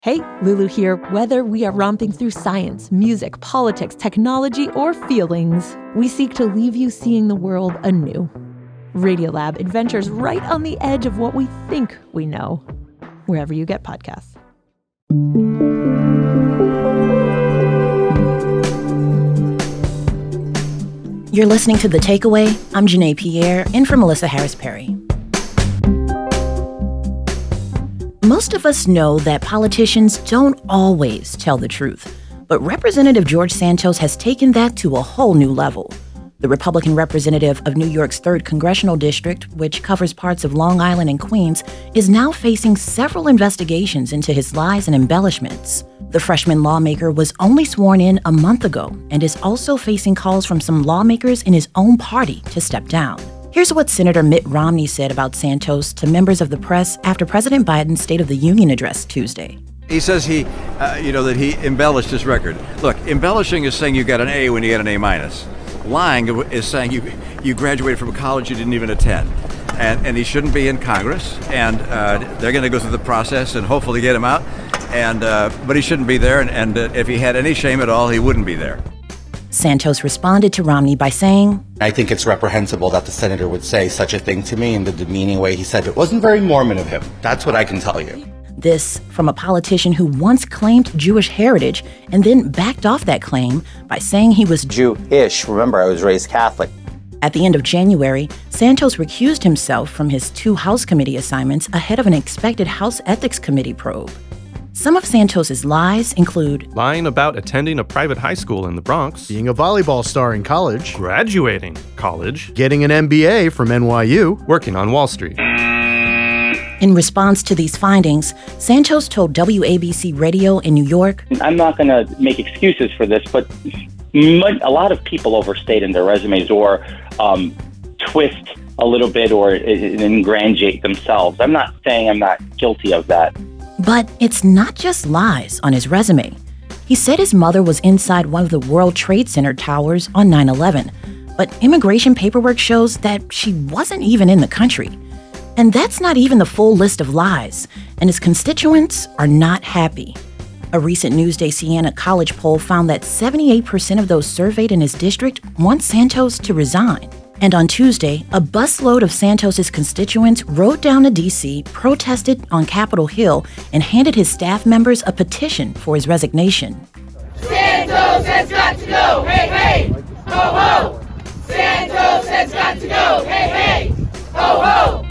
Hey, Lulu here. Whether we are romping through science, music, politics, technology, or feelings, we seek to leave you seeing the world anew. Radiolab adventures right on the edge of what we think we know, wherever you get podcasts. You're listening to The Takeaway. I'm Janae Pierre, in for Melissa Harris Perry. Most of us know that politicians don't always tell the truth, but Representative George Santos has taken that to a whole new level. The Republican representative of New York's 3rd Congressional District, which covers parts of Long Island and Queens, is now facing several investigations into his lies and embellishments. The freshman lawmaker was only sworn in a month ago and is also facing calls from some lawmakers in his own party to step down. Here's what Senator Mitt Romney said about Santos to members of the press after President Biden's State of the Union address Tuesday. He says that he embellished his record. Look, embellishing is saying you got an A when you get an A minus. Lying is saying you graduated from a college you didn't even attend. And he shouldn't be in Congress. And they're going to go through the process and hopefully get him out. But he shouldn't be there. And if he had any shame at all, he wouldn't be there. Santos responded to Romney by saying, I think it's reprehensible that the senator would say such a thing to me in the demeaning way he said. It wasn't very Mormon of him. That's what I can tell you. This from a politician who once claimed Jewish heritage and then backed off that claim by saying he was Jewish. Remember, I was raised Catholic. At the end of January, Santos recused himself from his 2 House committee assignments ahead of an expected House Ethics Committee probe. Some of Santos's lies include lying about attending a private high school in the Bronx, being a volleyball star in college, graduating college, getting an MBA from NYU, working on Wall Street. In response to these findings, Santos told WABC Radio in New York, I'm not going to make excuses for this, but a lot of people overstate in their resumes or twist a little bit or ingratiate themselves. I'm not saying I'm not guilty of that. But it's not just lies on his resume. He said his mother was inside one of the World Trade Center towers on 9/11, but immigration paperwork shows that she wasn't even in the country. And that's not even the full list of lies, and his constituents are not happy. A recent Newsday Siena College poll found that 78% of those surveyed in his district want Santos to resign. And on Tuesday, a busload of Santos's constituents rode down to D.C., protested on Capitol Hill, and handed his staff members a petition for his resignation. Santos has got to go, hey, hey, ho, ho! Santos has got to go, hey, hey, ho, ho!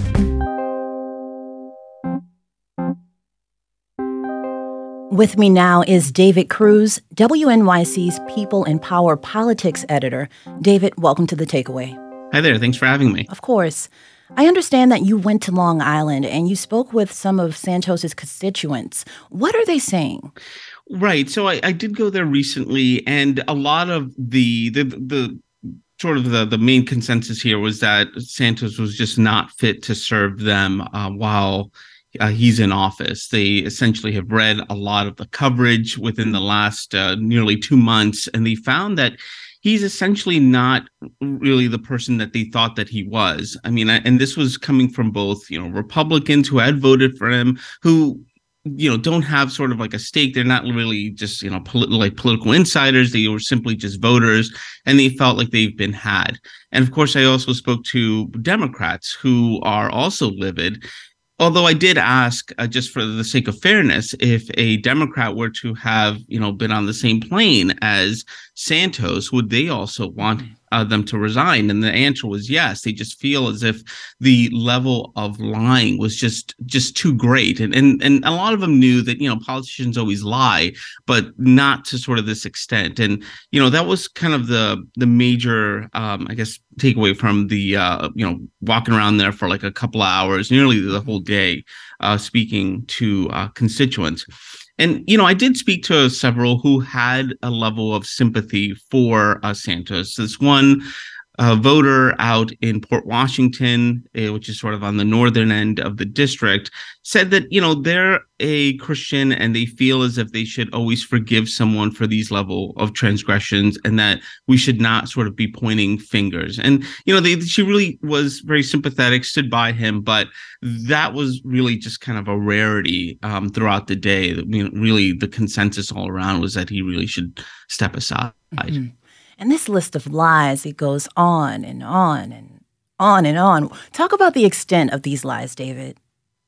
With me now is David Cruz, WNYC's People and Power Politics editor. David, welcome to The Takeaway. Hi there. Thanks for having me. Of course. I understand that you went to Long Island and you spoke with some of Santos's constituents. What are they saying? Right. So I did go there recently, and a lot of the sort of the main consensus here was that Santos was just not fit to serve them while he's in office. They essentially have read a lot of the coverage within the last nearly 2 months, and they found that he's essentially not really the person that they thought that he was. I mean, and this was coming from both, Republicans who had voted for him, who, don't have sort of like a stake. They're not really just, political insiders. They were simply just voters, and they felt like they've been had. And of course, I also spoke to Democrats who are also livid. Although I did ask, just for the sake of fairness, if a Democrat were to have, been on the same plane as Santos, would they also want them to resign? And the answer was yes. They just feel as if the level of lying was just too great. And a lot of them knew that, politicians always lie, but not to sort of this extent. And, that was kind of the major, takeaway from the, walking around there for like a couple of hours, nearly the whole day, speaking to constituents. And, I did speak to several who had a level of sympathy for Santos. This one voter out in Port Washington, which is sort of on the northern end of the district, said that, they're a Christian and they feel as if they should always forgive someone for these level of transgressions and that we should not sort of be pointing fingers. And, she really was very sympathetic, stood by him, but that was really just kind of a rarity throughout the day. Really the consensus all around was that he really should step aside. Mm-hmm. And this list of lies, it goes on and on and on and on. Talk about the extent of these lies, David.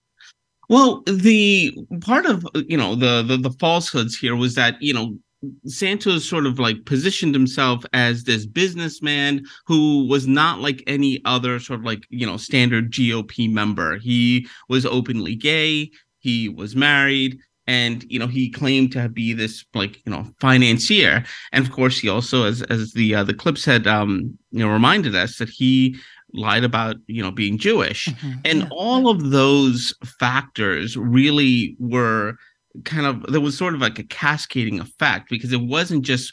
Well, the part of, the falsehoods here was that, Santos sort of like positioned himself as this businessman who was not like any other sort of like, standard GOP member. He was openly gay. He was married. And, he claimed to be this like, financier. And of course, he also, as the clips had, reminded us that he lied about, being Jewish. Mm-hmm. And all of those factors really were there was sort of like a cascading effect, because it wasn't just,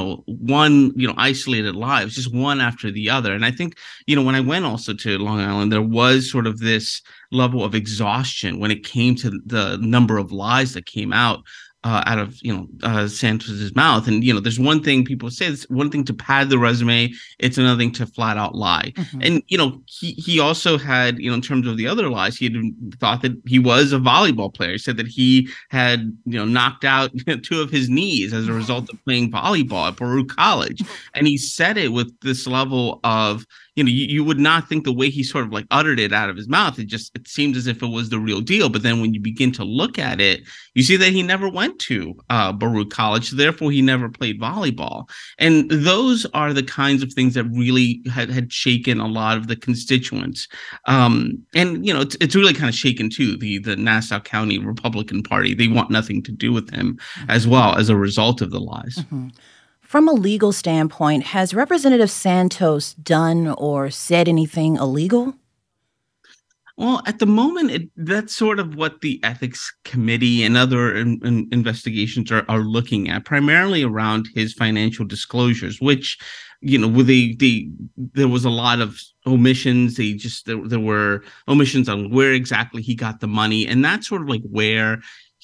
one, isolated lie. It was just one after the other. And I think, when I went also to Long Island, there was sort of this level of exhaustion when it came to the number of lies that came out of Santos's mouth. And there's one thing people say, it's one thing to pad the resume, it's another thing to flat out lie. Mm-hmm. And he also had, in terms of the other lies, he had thought that he was a volleyball player. He said that he had knocked out 2 of his knees as a result of playing volleyball at Baruch College. And he said it with this level of, you would not think the way he sort of like uttered it out of his mouth, it seemed as if it was the real deal. But then when you begin to look at it, you see that he never went to Baruch College, therefore he never played volleyball. And those are the kinds of things that really had shaken a lot of the constituents. And, it's really kind of shaken too, the Nassau County Republican Party. They want nothing to do with him as well as a result of the lies. Mm-hmm. From a legal standpoint, has Representative Santos done or said anything illegal? Well, at the moment, that's sort of what the Ethics Committee and other investigations are looking at, primarily around his financial disclosures, which, there was a lot of omissions. There were omissions on where exactly he got the money. And that's sort of like where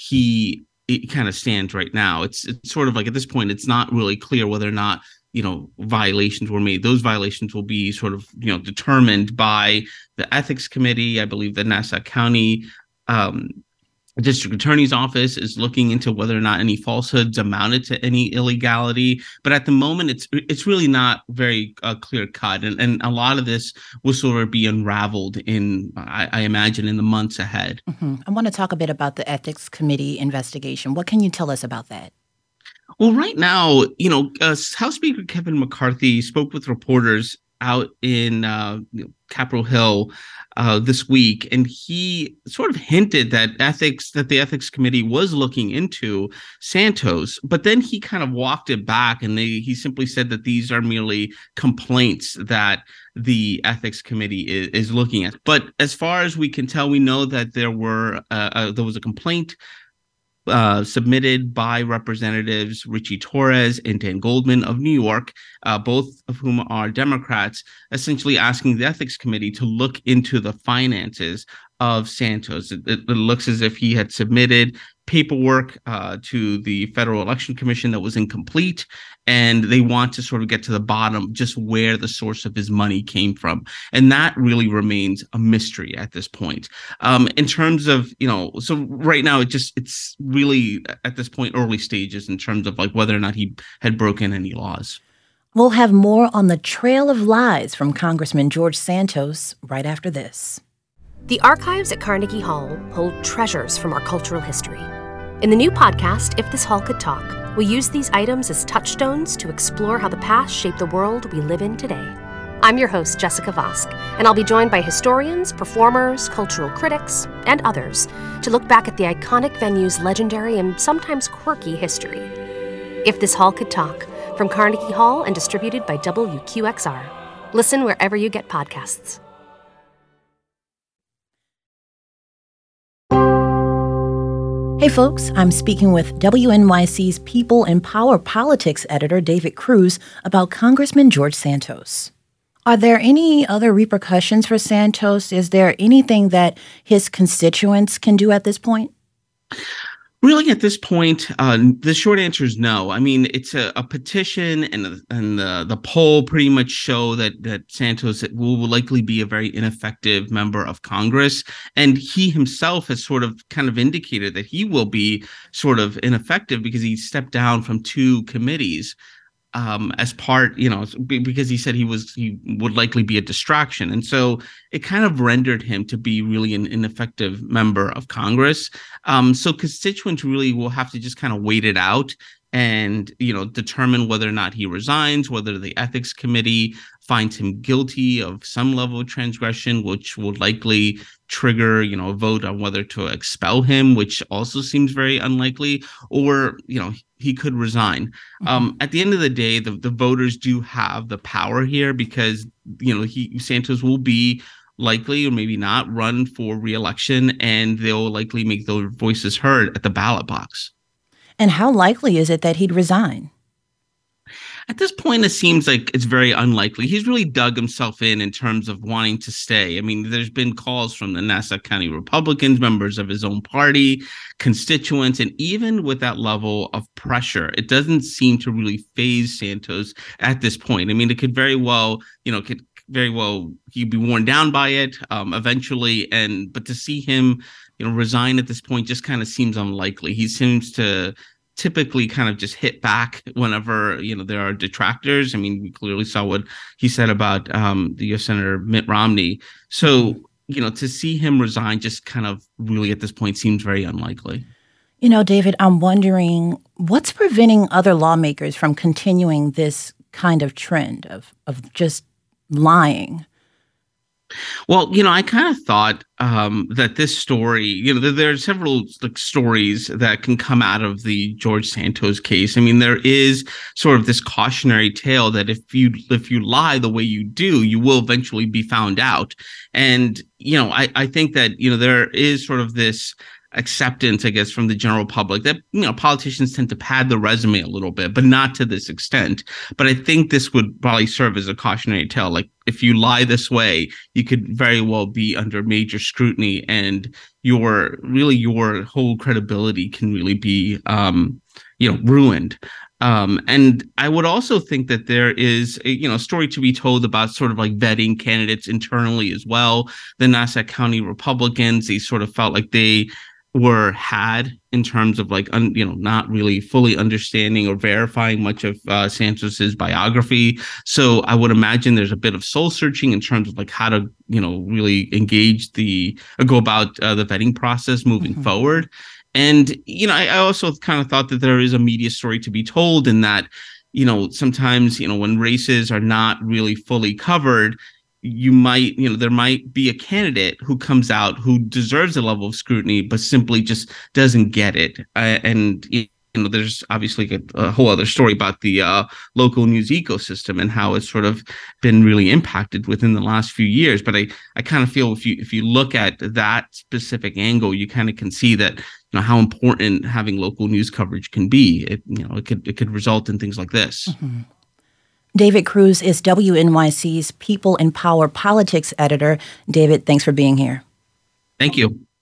it kind of stands right now. It's sort of like at this point, it's not really clear whether or not, violations were made. Those violations will be sort of, determined by the Ethics Committee. I believe the Nassau County District Attorney's Office is looking into whether or not any falsehoods amounted to any illegality. But at the moment, it's really not very clear cut. And a lot of this will sort of be unraveled I imagine, in the months ahead. Mm-hmm. I want to talk a bit about the Ethics Committee investigation. What can you tell us about that? Well, right now, House Speaker Kevin McCarthy spoke with reporters out in Capitol Hill this week, and he sort of hinted that the Ethics Committee was looking into Santos, but then he kind of walked it back, and he simply said that these are merely complaints that the Ethics Committee is looking at. But as far as we can tell, we know that there was a complaint submitted by Representatives Richie Torres and Dan Goldman of New York, both of whom are Democrats, essentially asking the Ethics Committee to look into the finances of Santos. It looks as if he had submitted paperwork to the Federal Election Commission that was incomplete, and they want to sort of get to the bottom just where the source of his money came from. And that really remains a mystery at this point. In terms of, so right now it's really at this point early stages in terms of like whether or not he had broken any laws. We'll have more on the trail of lies from Congressman George Santos right after this. The archives at Carnegie Hall hold treasures from our cultural history. In the new podcast, If This Hall Could Talk, we use these items as touchstones to explore how the past shaped the world we live in today. I'm your host, Jessica Vosk, and I'll be joined by historians, performers, cultural critics, and others to look back at the iconic venue's legendary and sometimes quirky history. If This Hall Could Talk, from Carnegie Hall and distributed by WQXR. Listen wherever you get podcasts. Hey folks, I'm speaking with WNYC's People and Power Politics editor David Cruz about Congressman George Santos. Are there any other repercussions for Santos? Is there anything that his constituents can do at this point? Really, at this point, the short answer is no. I mean, it's a petition, and the poll pretty much show that Santos will likely be a very ineffective member of Congress, and he himself has sort of kind of indicated that he will be sort of ineffective because he stepped down from 2 committees. As part, because he said he would likely be a distraction. And so it kind of rendered him to be really an ineffective member of Congress. So constituents really will have to just kind of wait it out and, determine whether or not he resigns, whether the ethics committee finds him guilty of some level of transgression, which will likely trigger, a vote on whether to expel him, which also seems very unlikely, or, he could resign. At the end of the day, the voters do have the power here because, Santos will be likely or maybe not run for re-election, and they'll likely make those voices heard at the ballot box. And how likely is it that he'd resign? At this point, it seems like it's very unlikely. He's really dug himself in terms of wanting to stay. I mean, there's been calls from the Nassau County Republicans, members of his own party, constituents, and even with that level of pressure, it doesn't seem to really faze Santos at this point. I mean, it could very well, he'd be worn down by it eventually. But to see him, resign at this point just kind of seems unlikely. He seems to typically kind of just hit back whenever, there are detractors. I mean, we clearly saw what he said about the U.S. Senator Mitt Romney. So, to see him resign just kind of really at this point seems very unlikely. David, I'm wondering what's preventing other lawmakers from continuing this kind of trend of just lying? Well, I kind of thought that this story, there are several stories that can come out of the George Santos case. I mean, there is sort of this cautionary tale that if you lie the way you do, you will eventually be found out. And, I think that, there is sort of this acceptance, I guess, from the general public that, politicians tend to pad the resume a little bit, but not to this extent. But I think this would probably serve as a cautionary tale. Like, if you lie this way, you could very well be under major scrutiny, and your whole credibility can really be, ruined. And I would also think that there is a story to be told about sort of like vetting candidates internally as well. The Nassau County Republicans, they sort of felt like they had in terms of not really fully understanding or verifying much of Santos's biography. So I would imagine there's a bit of soul searching in terms of how to, really engage go about the vetting process moving forward. And, I also kind of thought that there is a media story to be told in that, sometimes, when races are not really fully covered, there might be a candidate who comes out who deserves a level of scrutiny, but simply just doesn't get it. And there's obviously a whole other story about the local news ecosystem and how it's sort of been really impacted within the last few years. But I kind of feel if you look at that specific angle, you kind of can see that how important having local news coverage can be. It could result in things like this. Mm-hmm. David Cruz is WNYC's People and Power Politics editor. David, thanks for being here. Thank you.